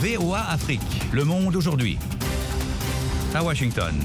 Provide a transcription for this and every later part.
VOA Afrique, le monde aujourd'hui. À Washington.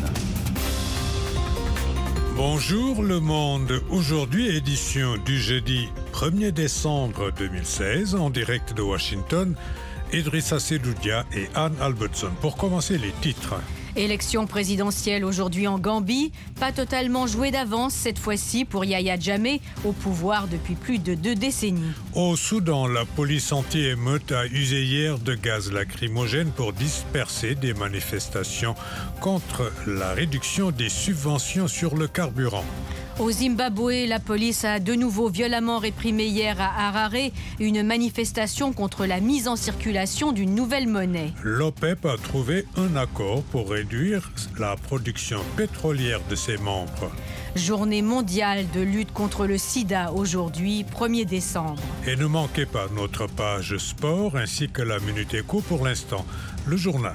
Bonjour le monde, aujourd'hui édition du jeudi 1er décembre 2016 en direct de Washington, Idrissa Sedoudia et Anne Albertson. Pour commencer les titres. Élection présidentielle aujourd'hui en Gambie, pas totalement jouée d'avance cette fois-ci pour Yahya Jammeh, au pouvoir depuis plus de 2 décennies. Au Soudan, la police anti-émeute a usé hier de gaz lacrymogène pour disperser des manifestations contre la réduction des subventions sur le carburant. Au Zimbabwe, la police a de nouveau violemment réprimé hier à Harare une manifestation contre la mise en circulation d'une nouvelle monnaie. L'OPEP a trouvé un accord pour réduire la production pétrolière de ses membres. Journée mondiale de lutte contre le sida aujourd'hui, 1er décembre. Et ne manquez pas notre page sport ainsi que la Minute Éco pour l'instant, le journal.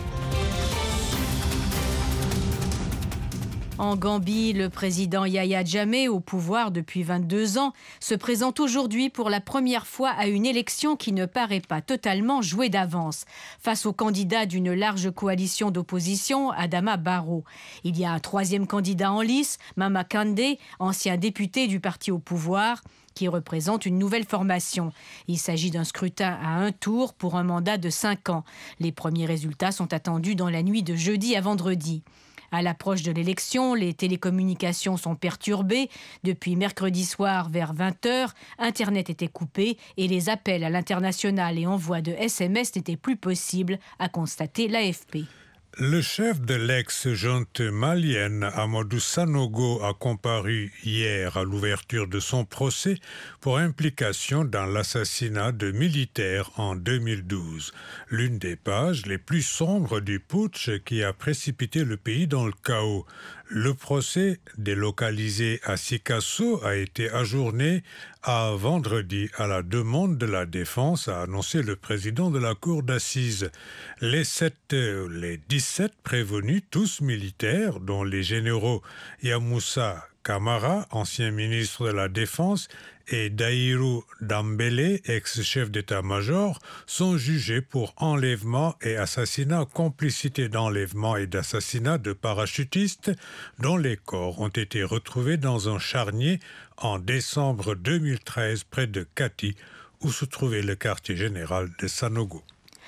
En Gambie, le président Yahya Jammeh, au pouvoir depuis 22 ans, se présente aujourd'hui pour la première fois à une élection qui ne paraît pas totalement jouée d'avance. Face au candidat d'une large coalition d'opposition, Adama Barrow. Il y a un 3e candidat en lice, Mama Kandeh, ancien député du parti au pouvoir, qui représente une nouvelle formation. Il s'agit d'un scrutin à 1 tour pour un mandat de 5 ans. Les premiers résultats sont attendus dans la nuit de jeudi à vendredi. À l'approche de l'élection, les télécommunications sont perturbées. Depuis mercredi soir vers 20h, Internet était coupé et les appels à l'international et envois de SMS n'étaient plus possibles, a constaté l'AFP. Le chef de l'ex-junte malienne, Amadou Sanogo, a comparu hier à l'ouverture de son procès pour implication dans l'assassinat de militaires en 2012. L'une des pages les plus sombres du putsch qui a précipité le pays dans le chaos. Le procès, délocalisé à Sikasso, a été ajourné à vendredi à la demande de la défense, a annoncé le président de la cour d'assises. Les 17 prévenus, tous militaires, dont les généraux Yamoussa Kamara, ancien ministre de la Défense, et Daïrou Dambélé, ex-chef d'état-major, sont jugés pour enlèvement et assassinat, complicité d'enlèvement et d'assassinat de parachutistes dont les corps ont été retrouvés dans un charnier en décembre 2013 près de Kati, où se trouvait le quartier général de Sanogo.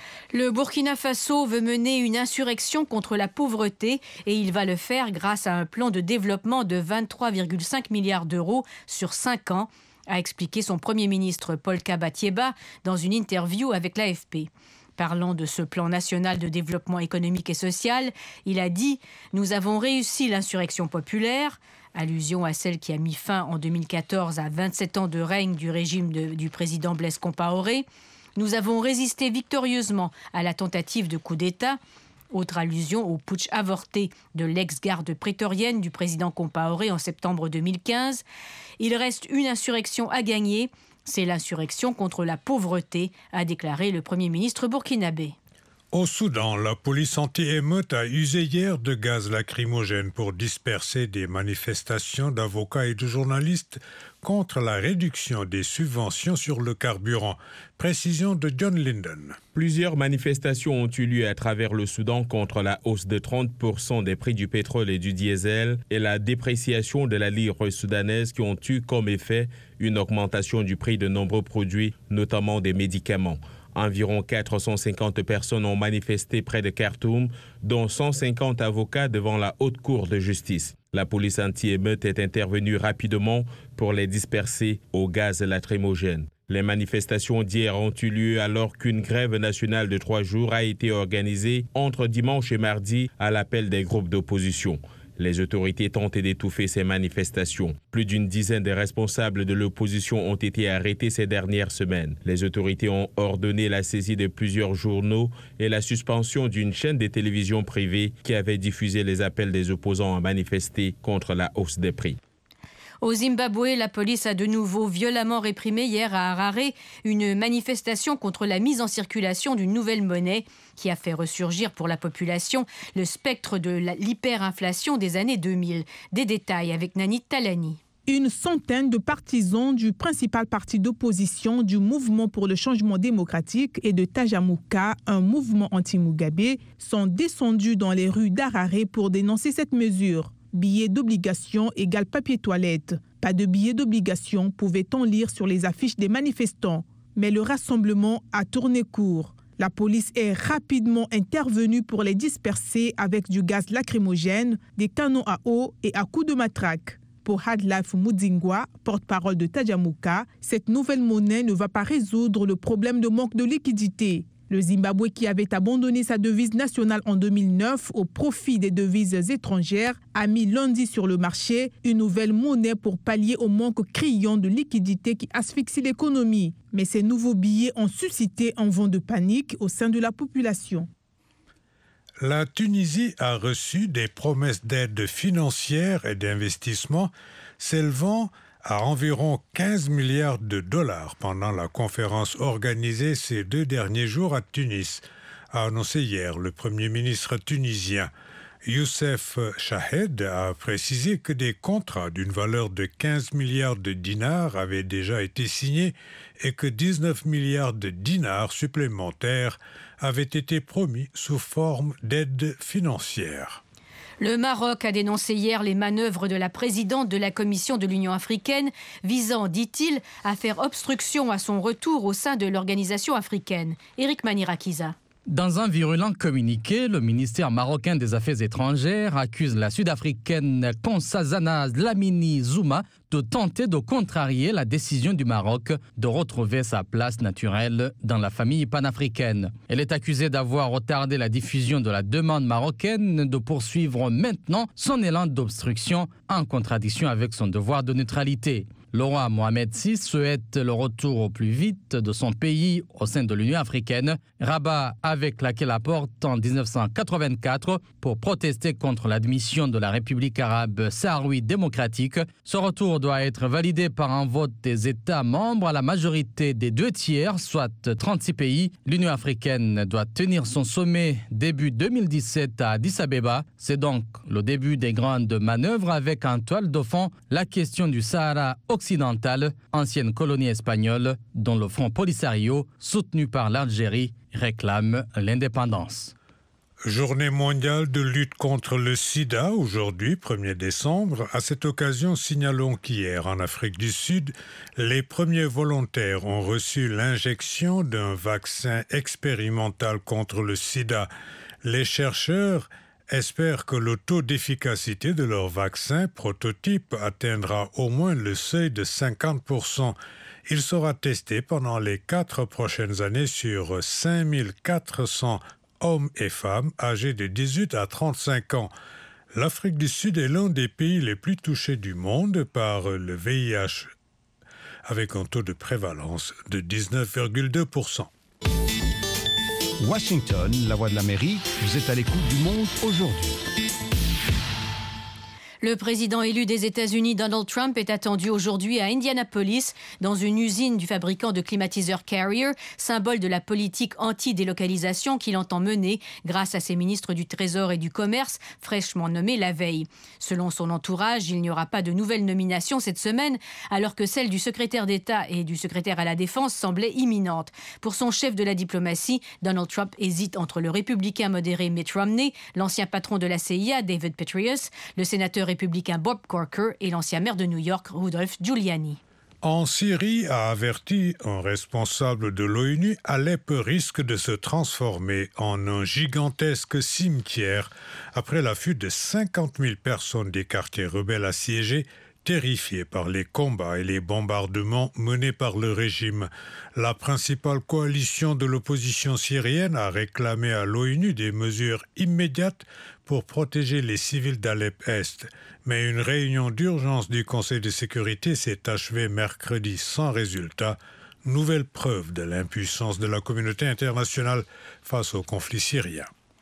Le Burkina Faso veut mener une insurrection contre la pauvreté et il va le faire grâce à un plan de développement de 23,5 milliards d'euros sur 5 ans, a expliqué son Premier ministre Paul Kabatieba dans une interview avec l'AFP. Parlant de ce plan national de développement économique et social, il a dit « Nous avons réussi l'insurrection populaire », allusion à celle qui a mis fin en 2014 à 27 ans de règne du régime du président Blaise Compaoré. Nous avons résisté victorieusement à la tentative de coup d'État, autre allusion au putsch avorté de l'ex-garde prétorienne du président Compaoré en septembre 2015. Il reste une insurrection à gagner, c'est l'insurrection contre la pauvreté, a déclaré le Premier ministre burkinabé. Au Soudan, la police anti-émeute a usé hier de gaz lacrymogène pour disperser des manifestations d'avocats et de journalistes contre la réduction des subventions sur le carburant. Précision de John Linden. Plusieurs manifestations ont eu lieu à travers le Soudan contre la hausse de 30% des prix du pétrole et du diesel et la dépréciation de la lire soudanaise qui ont eu comme effet une augmentation du prix de nombreux produits, notamment des médicaments. Environ 450 personnes ont manifesté près de Khartoum, dont 150 avocats devant la Haute Cour de justice. La police anti-émeute est intervenue rapidement pour les disperser au gaz lacrymogène. Les manifestations d'hier ont eu lieu alors qu'une grève nationale de 3 jours a été organisée entre dimanche et mardi à l'appel des groupes d'opposition. Les autorités tentaient d'étouffer ces manifestations. Plus d'une dizaine de responsables de l'opposition ont été arrêtés ces dernières semaines. Les autorités ont ordonné la saisie de plusieurs journaux et la suspension d'une chaîne de télévision privée qui avait diffusé les appels des opposants à manifester contre la hausse des prix. Au Zimbabwe, la police a de nouveau violemment réprimé hier à Harare une manifestation contre la mise en circulation d'une nouvelle monnaie qui a fait ressurgir pour la population le spectre de l'hyperinflation des années 2000. Des détails avec Nani Talani. Une centaine de partisans du principal parti d'opposition du Mouvement pour le changement démocratique et de Tajamuka, un mouvement anti-Mugabe, sont descendus dans les rues d'Harare pour dénoncer cette mesure. Billets d'obligation égale papier toilette. Pas de billets d'obligation, pouvait-on lire sur les affiches des manifestants. Mais le rassemblement a tourné court. La police est rapidement intervenue pour les disperser avec du gaz lacrymogène, des canons à eau et à coups de matraque. Pour Hadlaf Mudzingwa, porte-parole de Tajamuka, cette nouvelle monnaie ne va pas résoudre le problème de manque de liquidité. Le Zimbabwe, qui avait abandonné sa devise nationale en 2009 au profit des devises étrangères, a mis lundi sur le marché une nouvelle monnaie pour pallier au manque criant de liquidité qui asphyxie l'économie. Mais ces nouveaux billets ont suscité un vent de panique au sein de la population. La Tunisie a reçu des promesses d'aide financière et d'investissement s'élevant à environ 15 milliards de dollars pendant la conférence organisée ces 2 derniers jours à Tunis, a annoncé hier le Premier ministre tunisien. Youssef Chahed a précisé que des contrats d'une valeur de 15 milliards de dinars avaient déjà été signés et que 19 milliards de dinars supplémentaires avaient été promis sous forme d'aide financière. Le Maroc a dénoncé hier les manœuvres de la présidente de la Commission de l'Union africaine visant, dit-il, à faire obstruction à son retour au sein de l'organisation africaine. Éric Manirakiza. Dans un virulent communiqué, le ministère marocain des Affaires étrangères accuse la Sud-Africaine Nkosazana Dlamini Zuma de tenter de contrarier la décision du Maroc de retrouver sa place naturelle dans la famille panafricaine. Elle est accusée d'avoir retardé la diffusion de la demande marocaine de poursuivre maintenant son élan d'obstruction en contradiction avec son devoir de neutralité. Le roi Mohamed VI souhaite le retour au plus vite de son pays au sein de l'Union africaine, Rabat avec laquelle apporte en 1984 pour protester contre l'admission de la République arabe sahraoui démocratique. Ce retour doit être validé par un vote des États membres à la majorité des 2/3, soit 36 pays. L'Union africaine doit tenir son sommet début 2017 à Addis Abeba. C'est donc le début des grandes manœuvres avec en toile de fond la question du Sahara occidentale, ancienne colonie espagnole, dont le Front Polisario, soutenu par l'Algérie, réclame l'indépendance. Journée mondiale de lutte contre le sida, aujourd'hui, 1er décembre. À cette occasion, signalons qu'hier, en Afrique du Sud, les premiers volontaires ont reçu l'injection d'un vaccin expérimental contre le sida. Les chercheurs espèrent que le taux d'efficacité de leur vaccin prototype atteindra au moins le seuil de 50%. Il sera testé pendant les 4 prochaines années sur 5400 hommes et femmes âgés de 18 à 35 ans. L'Afrique du Sud est l'un des pays les plus touchés du monde par le VIH, avec un taux de prévalence de 19,2%. Washington, la voix de l'Amérique, vous êtes à l'écoute du Monde aujourd'hui. Le président élu des États-Unis, Donald Trump, est attendu aujourd'hui à Indianapolis, dans une usine du fabricant de climatiseurs Carrier, symbole de la politique anti-délocalisation qu'il entend mener grâce à ses ministres du Trésor et du Commerce, fraîchement nommés la veille. Selon son entourage, il n'y aura pas de nouvelles nominations cette semaine, alors que celle du secrétaire d'État et du secrétaire à la Défense semblait imminente. Pour son chef de la diplomatie, Donald Trump hésite entre le républicain modéré Mitt Romney, l'ancien patron de la CIA, David Petraeus, le sénateur républicain Bob Corker et l'ancien maire de New York, Rudolph Giuliani. En Syrie, a averti un responsable de l'ONU, Alep risque de se transformer en un gigantesque cimetière après la fuite de 50 000 personnes des quartiers rebelles assiégés, terrifiés par les combats et les bombardements menés par le régime. La principale coalition de l'opposition syrienne a réclamé à l'ONU des mesures immédiates pour protéger les civils d'Alep-Est. Mais une réunion d'urgence du Conseil de sécurité s'est achevée mercredi sans résultat. Nouvelle preuve de l'impuissance de la communauté internationale face au conflit syrien.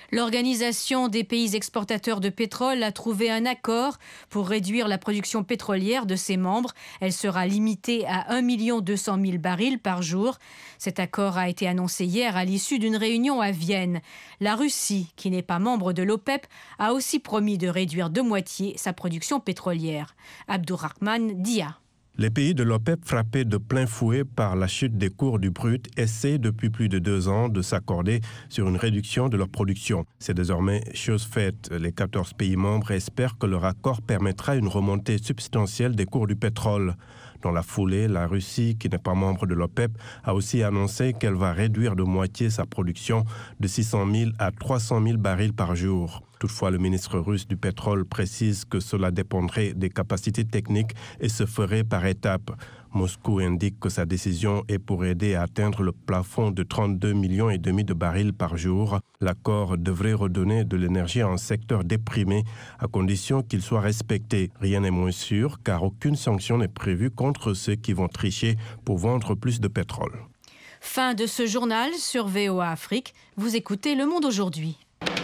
L'Organisation des pays exportateurs de pétrole a trouvé un accord pour réduire la production pétrolière de ses membres. Elle sera limitée à 1 200 000 barils par jour. Cet accord a été annoncé hier à l'issue d'une réunion à Vienne. La Russie, qui n'est pas membre de l'OPEP, a aussi promis de réduire de moitié sa production pétrolière. Abdurrahman Dia. Les pays de l'OPEP, frappés de plein fouet par la chute des cours du brut, essaient depuis plus de 2 ans de s'accorder sur une réduction de leur production. C'est désormais chose faite. Les 14 pays membres espèrent que leur accord permettra une remontée substantielle des cours du pétrole. Dans la foulée, la Russie, qui n'est pas membre de l'OPEP, a aussi annoncé qu'elle va réduire de moitié sa production de 600 000 à 300 000 barils par jour. Toutefois, le ministre russe du pétrole précise que cela dépendrait des capacités techniques et se ferait par étapes. Moscou indique que sa décision est pour aider à atteindre le plafond de 32,5 millions de barils par jour. L'accord devrait redonner de l'énergie à un secteur déprimé à condition qu'il soit respecté. Rien n'est moins sûr car aucune sanction n'est prévue contre ceux qui vont tricher pour vendre plus de pétrole. Fin de ce journal sur VOA Afrique. Vous écoutez Le Monde aujourd'hui.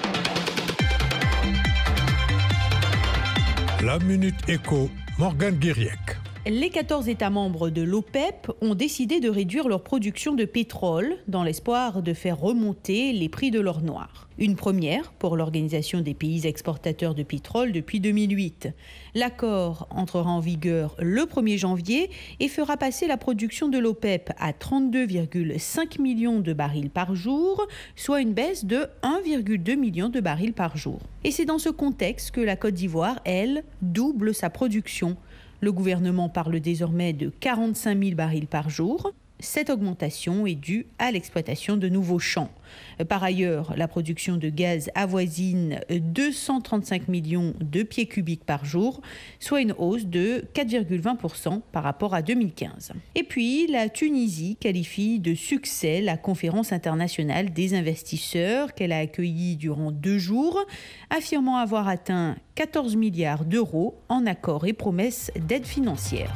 La Minute Éco, Morgane Guiriec. Les 14 États membres de l'OPEP ont décidé de réduire leur production de pétrole dans l'espoir de faire remonter les prix de l'or noir. Une première pour l'Organisation des pays exportateurs de pétrole depuis 2008. L'accord entrera en vigueur le 1er janvier et fera passer la production de l'OPEP à 32,5 millions de barils par jour, soit une baisse de 1,2 million de barils par jour. Et c'est dans ce contexte que la Côte d'Ivoire, elle, double sa production. Le gouvernement parle désormais de 45 000 barils par jour. Cette augmentation est due à l'exploitation de nouveaux champs. Par ailleurs, la production de gaz avoisine 235 millions de pieds cubiques par jour, soit une hausse de 4,20% par rapport à 2015. Et puis, la Tunisie qualifie de succès la conférence internationale des investisseurs qu'elle a accueillie durant 2 jours, affirmant avoir atteint 14 milliards d'euros en accords et promesses d'aide financière.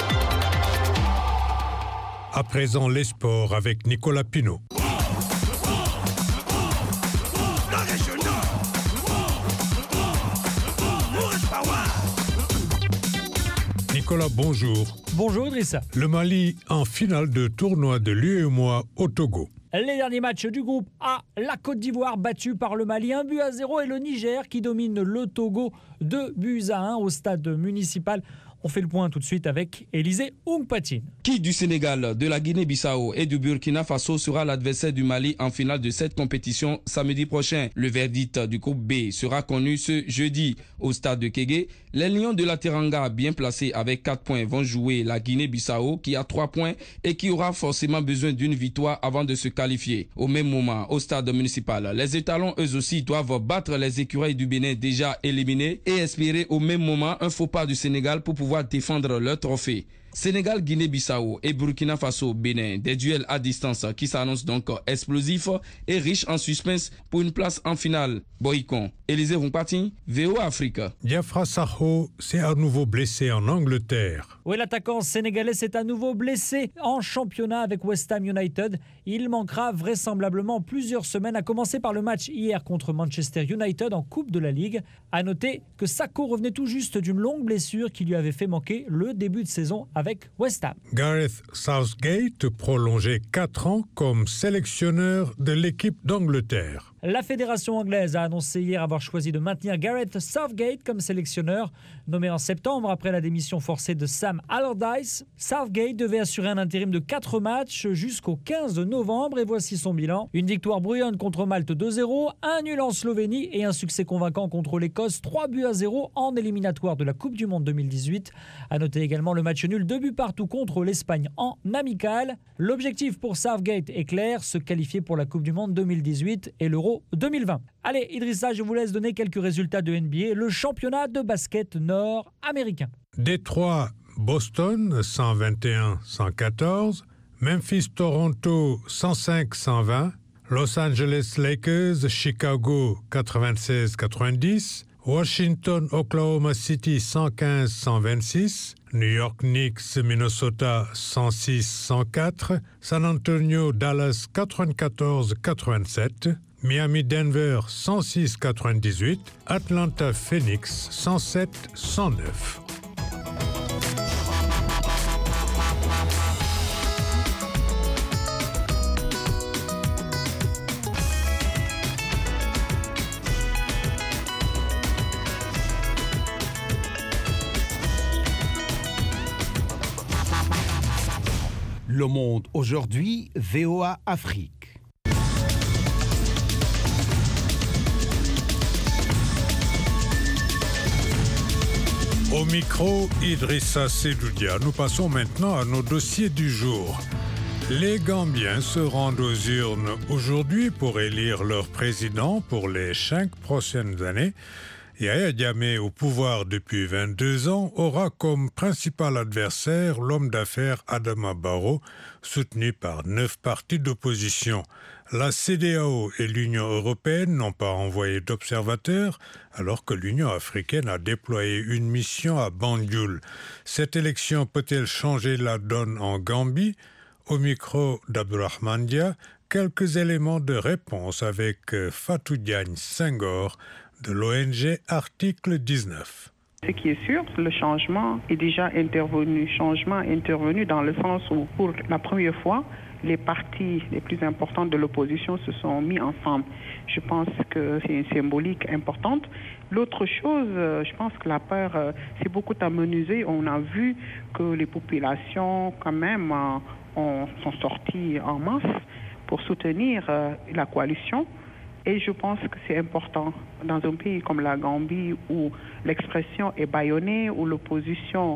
À présent, les sports avec Nicolas Pinault. Nicolas, bonjour. Bonjour Idrissa. Le Mali en finale de tournoi de l'UEMOA au Togo. Les derniers matchs du groupe A, la Côte d'Ivoire battue par le Mali 1-0 et le Niger qui domine le Togo 2-1 au stade municipal. On fait le point tout de suite avec Élisée Oungpatine. Qui du Sénégal, de la Guinée-Bissau et du Burkina Faso sera l'adversaire du Mali en finale de cette compétition samedi prochain? Le verdict du groupe B sera connu ce jeudi au stade de Kégué. Les Lions de la Teranga, bien placés avec 4 points, vont jouer la Guinée-Bissau qui a 3 points et qui aura forcément besoin d'une victoire avant de se qualifier. Au même moment, au stade municipal, les étalons eux aussi doivent battre les écureuils du Bénin déjà éliminés et espérer au même moment un faux pas du Sénégal pour pouvoir défendre leur trophée. Sénégal, Guinée-Bissau et Burkina Faso, Bénin, des duels à distance qui s'annoncent donc explosifs et riches en suspense pour une place en finale. Boycon, Élisée Oungpatine, VOA Afrique. Diafra Sakho s'est à nouveau blessé en Angleterre. Oui, l'attaquant sénégalais s'est à nouveau blessé en championnat avec West Ham United. Il manquera vraisemblablement plusieurs semaines, à commencer par le match hier contre Manchester United en Coupe de la Ligue. À noter que Sakho revenait tout juste d'une longue blessure qui lui avait fait manquer le début de saison avec West Ham. Gareth Southgate prolongé 4 ans comme sélectionneur de l'équipe d'Angleterre. La fédération anglaise a annoncé hier avoir choisi de maintenir Gareth Southgate comme sélectionneur. Nommé en septembre après la démission forcée de Sam Allardyce, Southgate devait assurer un intérim de 4 matchs jusqu'au 15 novembre et voici son bilan. Une victoire bruyante contre Malte 2-0, un nul en Slovénie et un succès convaincant contre l'Écosse 3-0 en éliminatoire de la Coupe du Monde 2018. À noter également le match nul 2 buts partout contre l'Espagne en amical. L'objectif pour Southgate est clair, se qualifier pour la Coupe du Monde 2018 et l'Euro 2020. Allez Idrissa, je vous laisse donner quelques résultats de NBA, le championnat de basket nord-américain. Détroit, Boston 121-114, Memphis-Toronto 105-120, Los Angeles Lakers, Chicago 96-90, Washington, Oklahoma City 115-126, New York Knicks, Minnesota 106-104, San Antonio, Dallas 94-87, Miami-Denver 106-98, Atlanta-Phoenix 107-109. Le Monde aujourd'hui, VOA Afrique. Au micro, Idrissa Seloudia. Nous passons maintenant à nos dossiers du jour. Les Gambiens se rendent aux urnes aujourd'hui pour élire leur président pour les 5 prochaines années. Yahya Jammeh, au pouvoir depuis 22 ans, aura comme principal adversaire l'homme d'affaires Adama Barrow, soutenu par 9 partis d'opposition. La CEDEAO et l'Union européenne n'ont pas envoyé d'observateurs, alors que l'Union africaine a déployé une mission à Banjul. Cette élection peut-elle changer la donne en Gambie ? Au micro d'Abdourahmane Dia, quelques éléments de réponse avec Fatou Diagne Senghor, de l'ONG Article 19. Ce qui est sûr, le changement est déjà intervenu. Changement intervenu dans le sens où, pour la première fois, les partis les plus importants de l'opposition se sont mis ensemble. Je pense que c'est une symbolique importante. L'autre chose, je pense que la peur s'est beaucoup amenuisée. On a vu que les populations, quand même, sont sorties en masse pour soutenir la coalition. Et je pense que c'est important dans un pays comme la Gambie où l'expression est bâillonnée, où l'opposition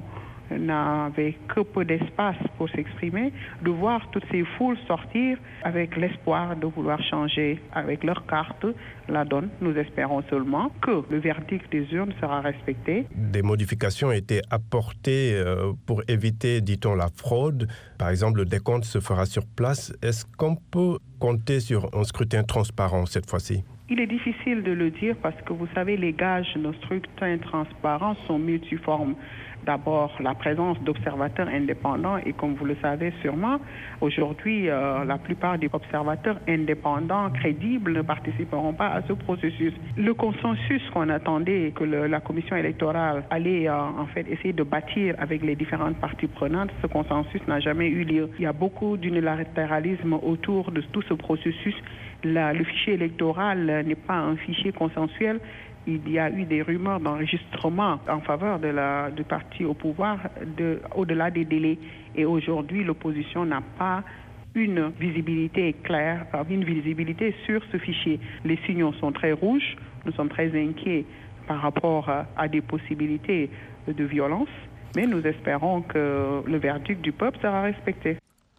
n'avait que peu d'espace pour s'exprimer, de voir toutes ces foules sortir avec l'espoir de vouloir changer avec leur carte la donne. Nous espérons seulement que le verdict des urnes sera respecté. Des modifications ont été apportées pour éviter, dit-on, la fraude. Par exemple, le décompte se fera sur place. Est-ce qu'on peut compter sur un scrutin transparent cette fois-ci ? Il est difficile de le dire parce que vous savez, les gages de nos scrutins transparents sont multiformes. D'abord, la présence d'observateurs indépendants et comme vous le savez sûrement, aujourd'hui, la plupart des observateurs indépendants, crédibles, ne participeront pas à ce processus. Le consensus qu'on attendait, que la commission électorale allait en fait essayer de bâtir avec les différentes parties prenantes, ce consensus n'a jamais eu lieu. Il y a beaucoup d'unilatéralisme autour de tout ce processus. Le fichier électoral n'est pas un fichier consensuel. Il y a eu des rumeurs d'enregistrement en faveur du parti au pouvoir au-delà des délais. Et aujourd'hui, l'opposition n'a pas une visibilité claire, une visibilité sur ce fichier. Les signaux sont très rouges. Nous sommes très inquiets par rapport à des possibilités de violence. Mais nous espérons que le verdict du peuple sera respecté.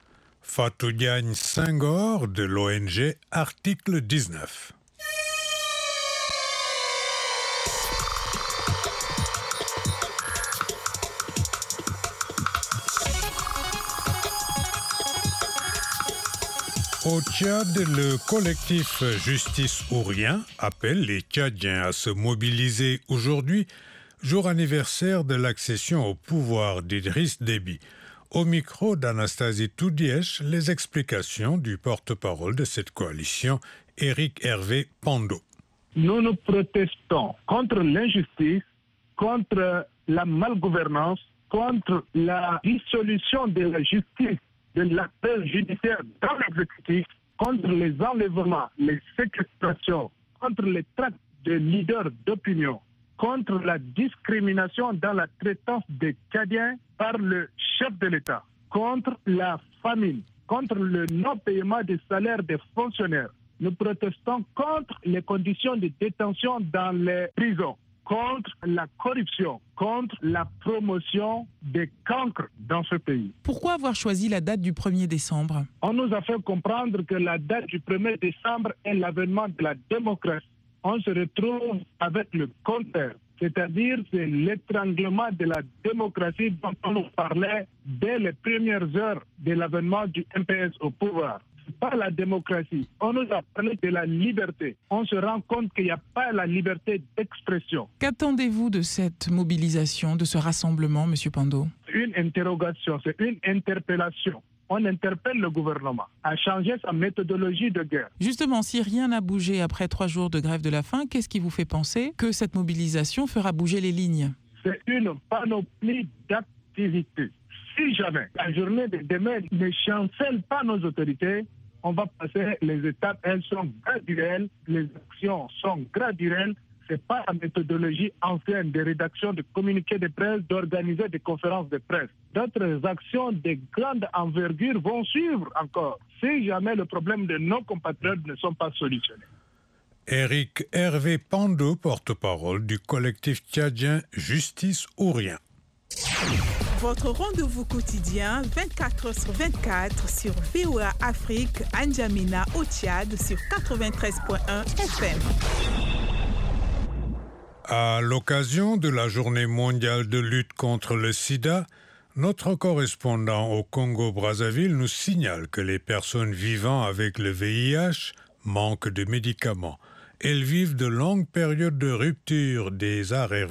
Fatou Diagne Senghor de l'ONG Article 19. Au Tchad, le collectif Justice ou Rien appelle les Tchadiens à se mobiliser aujourd'hui, jour anniversaire de l'accession au pouvoir d'Idriss Déby. Au micro d'Anastasie Toudièche, les explications du porte-parole de cette coalition, Éric Hervé Pando. Nous protestons contre l'injustice, contre la malgouvernance, contre la dissolution de la justice, de l'acteur judiciaire dans l'exécutif, contre les enlèvements, les séquestrations, contre les traites de leaders d'opinion, contre la discrimination dans la traitance des Tchadiens par le chef de l'État, contre la famine, contre le non-paiement des salaires des fonctionnaires. Nous protestons contre les conditions de détention dans les prisons, contre la corruption, contre la promotion des cancres dans ce pays. Pourquoi avoir choisi la date du 1er décembre ? On nous a fait comprendre que la date du 1er décembre est l'avènement de la démocratie. On se retrouve avec le contraire, c'est-à-dire c'est l'étranglement de la démocratie dont on nous parlait dès les premières heures de l'avènement du MPS au pouvoir. Pas la démocratie. On nous a parlé de la liberté. On se rend compte qu'il n'y a pas la liberté d'expression. Qu'attendez-vous de cette mobilisation, de ce rassemblement, M. Pando ? Une interrogation, c'est une interpellation. on interpelle le gouvernement à changer sa méthodologie de guerre. Justement, si rien n'a bougé après 3 jours de grève de la faim, qu'est-ce qui vous fait penser que cette mobilisation fera bouger les lignes? C'est une panoplie d'activités. Si jamais la journée de demain ne chancelle pas nos autorités, on va passer les étapes, elles sont graduelles, les actions sont graduelles. Ce n'est pas la méthodologie ancienne de rédaction de communiqués de presse, d'organiser des conférences de presse. D'autres actions de grande envergure vont suivre encore, si jamais le problème de nos compatriotes ne sont pas solutionnés. Éric Hervé Pando, porte-parole du collectif tchadien Justice ou Rien. Votre rendez-vous quotidien 24h/24 sur VOA Afrique, N'Djamena au Tchad sur 93.1 FM. À l'occasion de la Journée mondiale de lutte contre le sida, notre correspondant au Congo-Brazzaville nous signale que les personnes vivant avec le VIH manquent de médicaments. Elles vivent de longues périodes de rupture des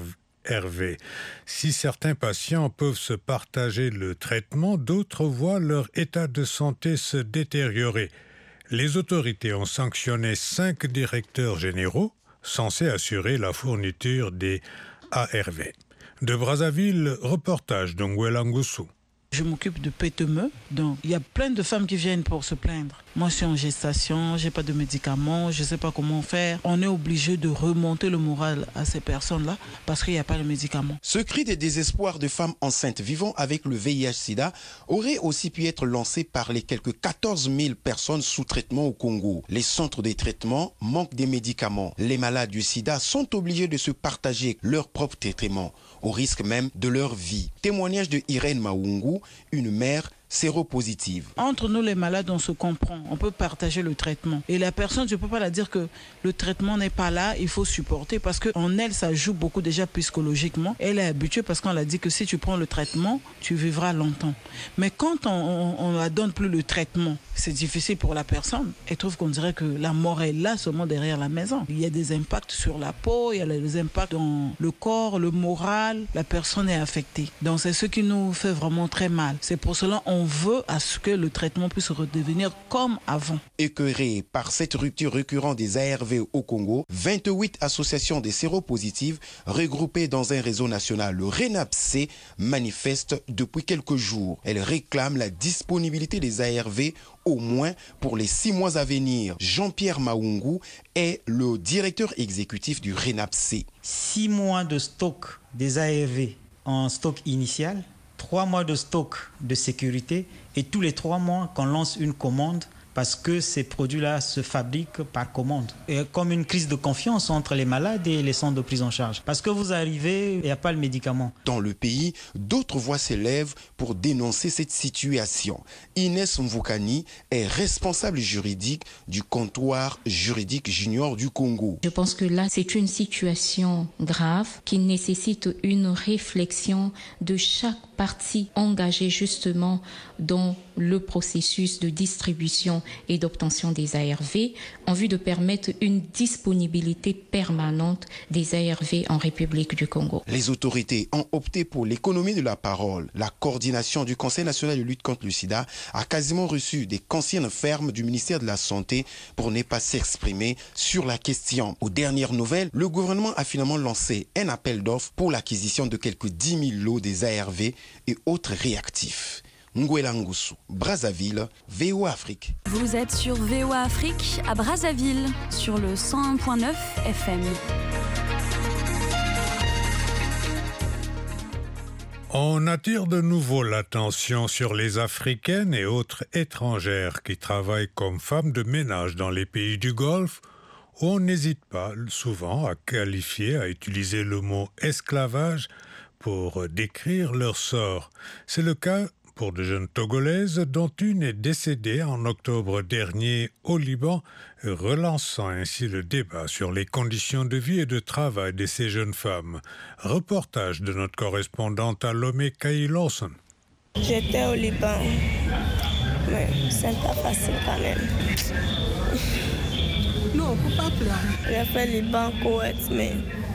ARV. Si certains patients peuvent se partager le traitement, d'autres voient leur état de santé se détériorer. Les autorités ont sanctionné 5 directeurs généraux censés assurer la fourniture des ARV. De Brazzaville, reportage d'Ongwela Ngussou. Je m'occupe de PTME, donc il y a plein de femmes qui viennent pour se plaindre. Moi, je suis en gestation, j'ai pas de médicaments, je sais pas comment faire. On est obligé de remonter le moral à ces personnes-là parce qu'il n'y a pas de médicaments. Ce cri de désespoir de femmes enceintes vivant avec le VIH-Sida aurait aussi pu être lancé par les quelques 14 000 personnes sous traitement au Congo. Les centres de traitement manquent des médicaments. Les malades du Sida sont obligés de se partager leur propre traitement, au risque même de leur vie. Témoignage de Irène Maungu, une mère séropositive. Entre nous les malades, on se comprend, on peut partager le traitement. Et la personne, je ne peux pas la dire que le traitement n'est pas là, il faut supporter parce qu'en elle, ça joue beaucoup déjà psychologiquement. Elle est habituée parce qu'on l'a dit que si tu prends le traitement, tu vivras longtemps. Mais quand on ne la donne plus le traitement, c'est difficile pour la personne. Elle trouve qu'on dirait que la mort est là seulement derrière la maison. Il y a des impacts sur la peau, il y a des impacts dans le corps, le moral, la personne est affectée. Donc c'est ce qui nous fait vraiment très mal. C'est pour cela qu'on veut à ce que le traitement puisse redevenir comme avant. Écœurés par cette rupture récurrente des ARV au Congo, 28 associations des séropositives regroupées dans un réseau national, le RENAPC, manifestent depuis quelques jours. Elles réclament la disponibilité des ARV au moins pour les 6 mois à venir. Jean-Pierre Maungu est le directeur exécutif du RENAPC. 6 mois de stock des ARV en stock initial, 3 mois de stock de sécurité et tous les 3 mois qu'on lance une commande parce que ces produits-là se fabriquent par commande. Et comme une crise de confiance entre les malades et les centres de prise en charge. Parce que vous arrivez, il n'y a pas le médicament. Dans le pays, d'autres voix s'élèvent pour dénoncer cette situation. Inès Mvukani est responsable juridique du comptoir juridique junior du Congo. Je pense que là, c'est une situation grave qui nécessite une réflexion de chaque partie engagée justement dans le processus de distribution et d'obtention des ARV en vue de permettre une disponibilité permanente des ARV en République du Congo. Les autorités ont opté pour l'économie de la parole. La coordination du Conseil national de lutte contre le sida a quasiment reçu des consignes fermes du ministère de la Santé pour ne pas s'exprimer sur la question. Aux dernières nouvelles, le gouvernement a finalement lancé un appel d'offres pour l'acquisition de quelques 10 000 lots des ARV et autres réactifs. Ngwela Ngussou, Brazzaville, VOA Afrique. Vous êtes sur VOA Afrique à Brazzaville, sur le 101.9 FM. On attire de nouveau l'attention sur les Africaines et autres étrangères qui travaillent comme femmes de ménage dans les pays du Golfe, où on n'hésite pas souvent à utiliser le mot esclavage pour décrire leur sort. C'est le cas pour de jeunes Togolaises dont une est décédée en octobre dernier au Liban, relançant ainsi le débat sur les conditions de vie et de travail de ces jeunes femmes. Reportage de notre correspondante à Lomé, Kay Lawson. J'étais au Liban, mais c'est pas facile quand même. Non, faut pas pleurer. J'ai fait Liban, Koweït, mais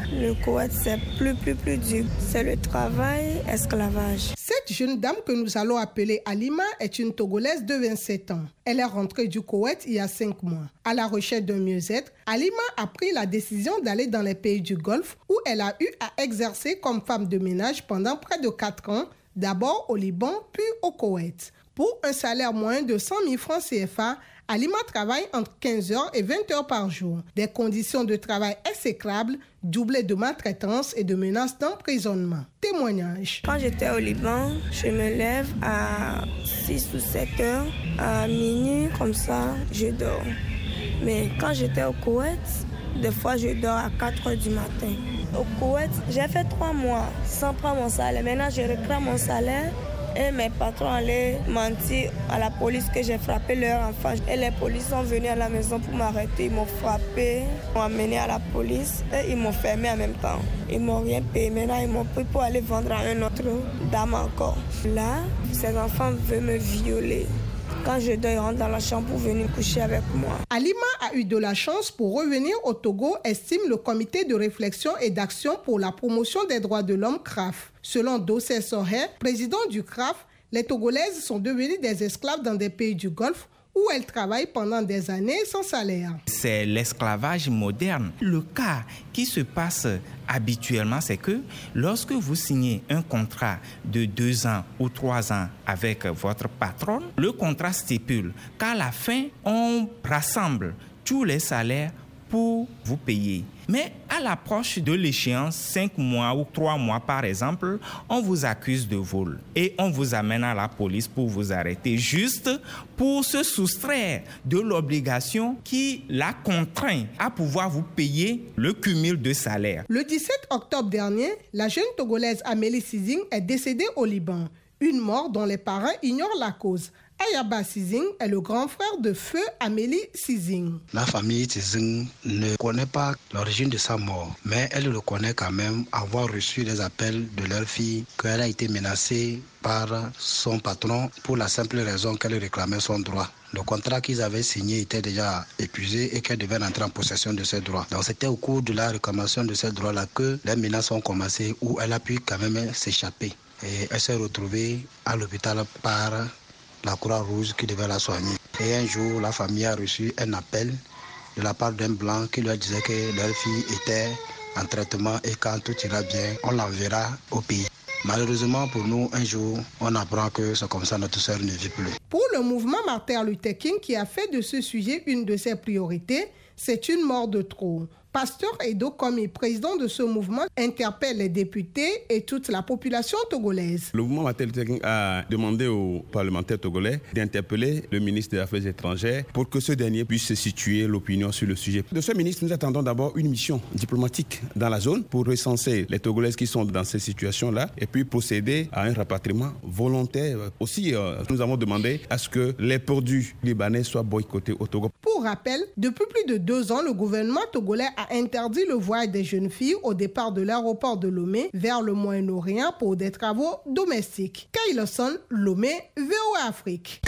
le Koweït, c'est plus dur. C'est le travail, esclavage. Cette jeune dame que nous allons appeler Halima est une Togolaise de 27 ans. Elle est rentrée du Koweït il y a 5 mois. À la recherche d'un mieux-être, Halima a pris la décision d'aller dans les pays du Golfe où elle a eu à exercer comme femme de ménage pendant près de 4 ans, d'abord au Liban puis au Koweït. Pour un salaire moyen de 100 000 francs CFA, Halima travaille entre 15 heures et 20 heures par jour. Des conditions de travail exécrables, doublées de maltraitance et de menaces d'emprisonnement. Témoignage. Quand j'étais au Liban, je me lève à 6 ou 7 heures. À minuit, comme ça, je dors. Mais quand j'étais au Koweït, des fois, je dors à 4 heures du matin. Au Koweït, j'ai fait 3 mois sans prendre mon salaire. Maintenant, je réclame mon salaire. Et mes patrons allaient mentir à la police que j'ai frappé leur enfant. Et les policiers sont venus à la maison pour m'arrêter. Ils m'ont frappé, m'ont amené à la police et ils m'ont fermé en même temps. Ils m'ont rien payé. Maintenant, ils m'ont pris pour aller vendre à un autre dame encore. Là, ces enfants veulent me violer. Quand je dors, ils rentrent dans la chambre pour venir coucher avec moi. Halima a eu de la chance pour revenir au Togo, estime le comité de réflexion et d'action pour la promotion des droits de l'homme CRAF. Selon Dossé Soher, président du CRAF, les Togolaises sont devenues des esclaves dans des pays du Golfe où elles travaillent pendant des années sans salaire. C'est l'esclavage moderne. Le cas qui se passe habituellement, c'est que lorsque vous signez un contrat de 2 ans ou 3 ans avec votre patron, le contrat stipule qu'à la fin, on rassemble tous les salaires pour vous payer. Mais à l'approche de l'échéance, 5 mois ou 3 mois par exemple, on vous accuse de vol et on vous amène à la police pour vous arrêter juste pour se soustraire de l'obligation qui la contraint à pouvoir vous payer le cumul de salaire. Le 17 octobre dernier, la jeune Togolaise Amélie Sizing est décédée au Liban. Une mort dont les parents ignorent la cause. Ayaba Sizing est le grand frère de feu Amélie Sizing. La famille Sizing ne connaît pas l'origine de sa mort, mais elle reconnaît quand même avoir reçu des appels de leur fille qu'elle a été menacée par son patron pour la simple raison qu'elle réclamait son droit. Le contrat qu'ils avaient signé était déjà épuisé et qu'elle devait entrer en possession de ses droits. Donc c'était au cours de la réclamation de ces droits-là que les menaces ont commencé, où elle a pu quand même s'échapper. Et elle s'est retrouvée à l'hôpital par la Croix-Rouge qui devait la soigner. Et un jour, la famille a reçu un appel de la part d'un blanc qui leur disait que leur fille était en traitement et quand tout ira bien, on l'enverra au pays. Malheureusement pour nous, un jour, on apprend que c'est comme ça notre sœur ne vit plus. Pour le mouvement Martin Luther King qui a fait de ce sujet une de ses priorités, c'est une mort de trop. Pasteur Edo Komi, président de ce mouvement, interpelle les députés et toute la population togolaise. Le mouvement Martin Luther King a demandé aux parlementaires togolais d'interpeller le ministre des Affaires étrangères pour que ce dernier puisse se situer l'opinion sur le sujet. De ce ministre, nous attendons d'abord une mission diplomatique dans la zone pour recenser les Togolaises qui sont dans ces situations-là et puis procéder à un rapatriement volontaire. Aussi, nous avons demandé à ce que les produits libanais soient boycottés au Togo. Pour rappel, depuis plus de 2 ans, le gouvernement togolais a interdit le voyage des jeunes filles au départ de l'aéroport de Lomé vers le Moyen-Orient pour des travaux domestiques. Kailoson, Lomé, VOA Afrique.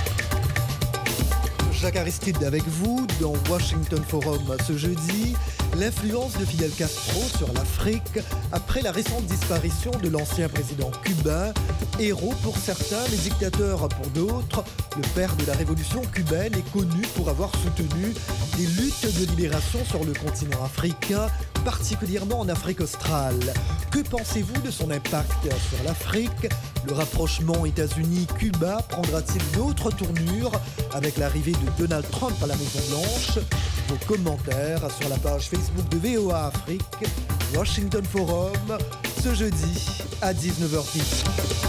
Jacques Aristide avec vous dans Washington Forum ce jeudi. L'influence de Fidel Castro sur l'Afrique après la récente disparition de l'ancien président cubain. Héros pour certains, mais dictateur pour d'autres. Le père de la révolution cubaine est connu pour avoir soutenu des luttes de libération sur le continent africain, particulièrement en Afrique australe. Que pensez-vous de son impact sur l'Afrique ? Le rapprochement États-Unis-Cuba prendra-t-il une autre tournure avec l'arrivée de Donald Trump à la Maison-Blanche ? Vos commentaires sur la page Facebook de VOA Afrique, Washington Forum, ce jeudi à 19h10.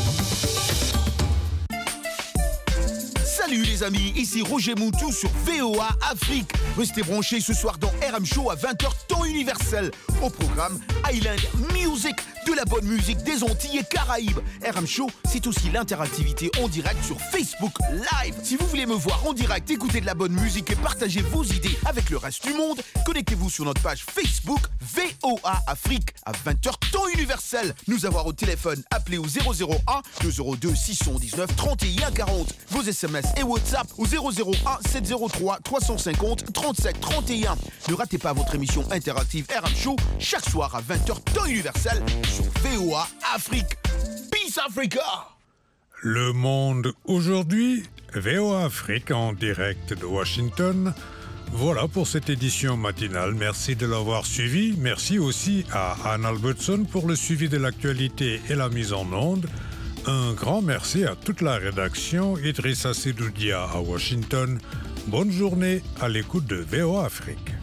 Salut les amis, ici Roger Moutou sur VOA Afrique. Restez branchés ce soir dans RM Show à 20h temps universel. Au programme Island Music, de la bonne musique des Antilles et Caraïbes. RM Show, c'est aussi l'interactivité en direct sur Facebook Live. Si vous voulez me voir en direct, écouter de la bonne musique et partager vos idées avec le reste du monde, connectez-vous sur notre page Facebook VOA Afrique à 20h temps universel. Nous avoir au téléphone, appelez au 001 202 619 31 40. Vos SMS et WhatsApp au 001 703 350 37 31. Ne ratez pas votre émission interactive RM Show chaque soir à 20h temps universel sur VOA Afrique. Peace Africa! Le Monde aujourd'hui, VOA Afrique en direct de Washington. Voilà pour cette édition matinale. Merci de l'avoir suivi. Merci aussi à Anne Albertson pour le suivi de l'actualité et la mise en onde. Un grand merci à toute la rédaction. Idrissa Sedoudia à Washington. Bonne journée à l'écoute de VOA Afrique.